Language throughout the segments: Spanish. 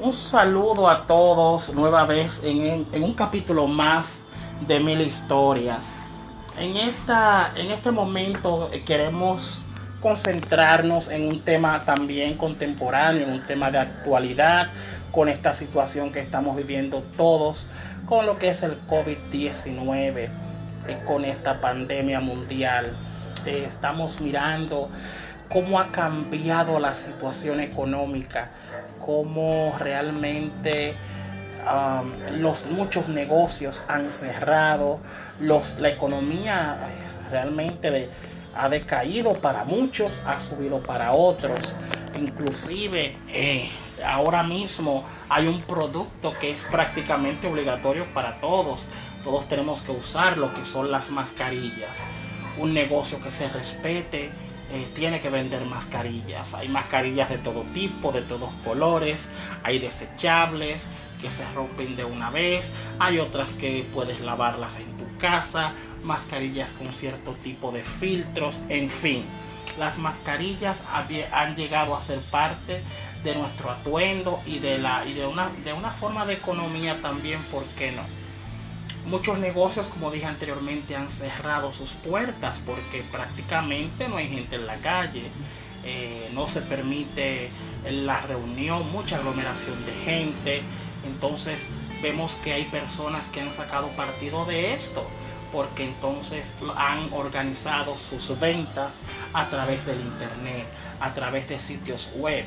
Un saludo a todos nueva vez en un capítulo más de Mil Historias. En este momento queremos concentrarnos en un tema también contemporáneo, en un tema de actualidad, con esta situación que estamos viviendo todos, con lo que es el COVID-19, con esta pandemia mundial. Estamos mirando cómo ha cambiado la situación económica, cómo realmente los muchos negocios han cerrado, la economía realmente ha decaído para muchos, ha subido para otros. Inclusive ahora mismo hay un producto que es prácticamente obligatorio para todos. Todos tenemos que usar lo que son las mascarillas. Un negocio que se respete tiene que vender mascarillas. Hay mascarillas de todo tipo, de todos colores. Hay desechables que se rompen de una vez. Hay otras que puedes lavarlas en tu casa. Mascarillas con cierto tipo de filtros. En fin, las mascarillas han llegado a ser parte de nuestro atuendo y de una forma de economía también, ¿por qué no? Muchos negocios, como dije anteriormente, han cerrado sus puertas porque prácticamente no hay gente en la calle. No se permite la reunión, mucha aglomeración de gente. Entonces vemos que hay personas que han sacado partido de esto, porque entonces han organizado sus ventas a través del internet, a través de sitios web,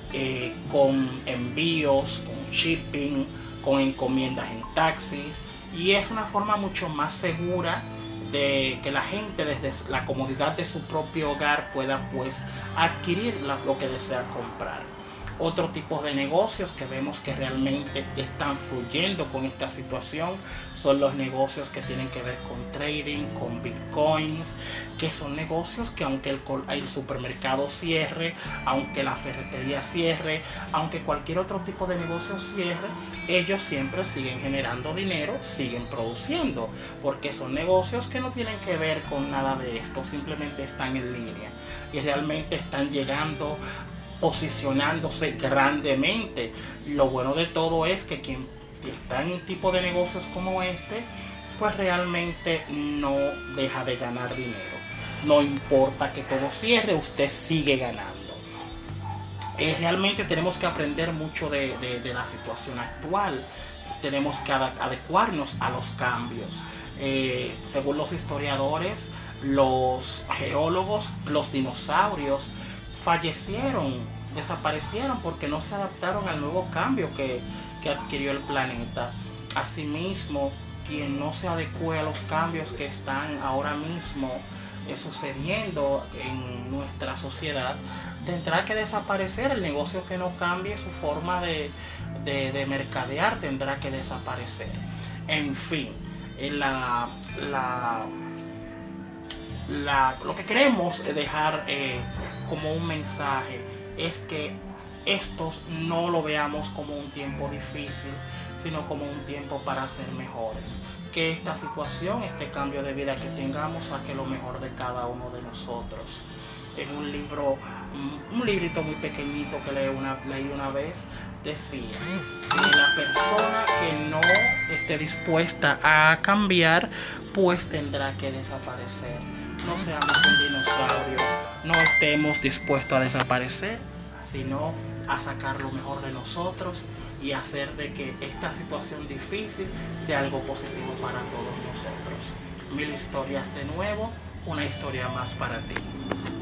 con envíos, con shipping, con encomiendas en taxis. Y es una forma mucho más segura de que la gente desde la comodidad de su propio hogar pueda pues adquirir lo que desea comprar. Otro tipo de negocios que vemos que realmente están fluyendo con esta situación son los negocios que tienen que ver con trading, con bitcoins, que son negocios que aunque el supermercado cierre, aunque la ferretería cierre, aunque cualquier otro tipo de negocio cierre, ellos siempre siguen generando dinero, siguen produciendo, porque son negocios que no tienen que ver con nada de esto, simplemente están en línea y realmente están llegando, posicionándose grandemente. Lo bueno de todo es que quien está en un tipo de negocios como este, pues realmente no deja de ganar dinero. No importa que todo cierre, usted sigue ganando. Realmente tenemos que aprender mucho de la situación actual. Tenemos que adecuarnos a los cambios. Según los historiadores, los geólogos, los dinosaurios desaparecieron porque no se adaptaron al nuevo cambio que adquirió el planeta. Asimismo, quien no se adecue a los cambios que están ahora mismo sucediendo en nuestra sociedad, tendrá que desaparecer. El negocio que no cambie su forma de mercadear tendrá que desaparecer. En fin, lo que queremos dejar como un mensaje es que estos no lo veamos como un tiempo difícil, sino como un tiempo para ser mejores. Que esta situación, este cambio de vida que tengamos, saque lo mejor de cada uno de nosotros. En un librito muy pequeñito que leí una vez, decía que la persona que no esté dispuesta a cambiar, pues tendrá que desaparecer. No seamos un dinosaurio, no estemos dispuestos a desaparecer, sino a sacar lo mejor de nosotros y hacer de que esta situación difícil sea algo positivo para todos nosotros. Mil Historias de nuevo, una historia más para ti.